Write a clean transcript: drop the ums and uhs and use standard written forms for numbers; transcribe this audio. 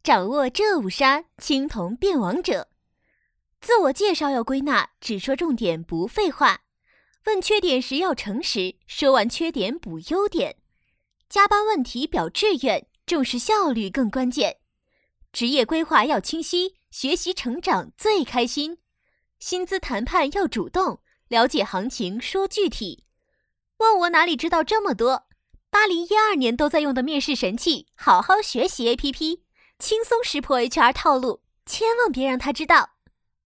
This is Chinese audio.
掌握这5杀，青铜变王者。自我介绍要归纳，只说重点不废话。问缺点时要诚实，说完缺点补优点。加班问题表志愿，重视效率更关键。职业规划要清晰，学习成长最开心。薪资谈判要主动，了解行情说具体。问我哪里知道这么多？8012年都在用的面试神器，好好学习 APP， 轻松识破 HR 套路，千万别让他知道。